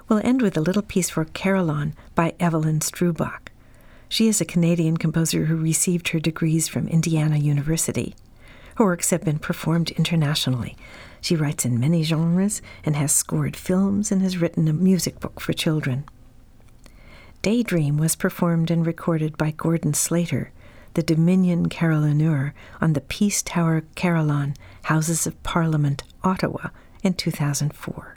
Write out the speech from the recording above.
We'll end with a little piece for Carillon by Evelyn Strubach. She is a Canadian composer who received her degrees from Indiana University. Her works have been performed internationally. She writes in many genres and has scored films and has written a music book for children. Daydream was performed and recorded by Gordon Slater, the Dominion Carillonneur, on the Peace Tower Carillon, Houses of Parliament, Ottawa, in 2004.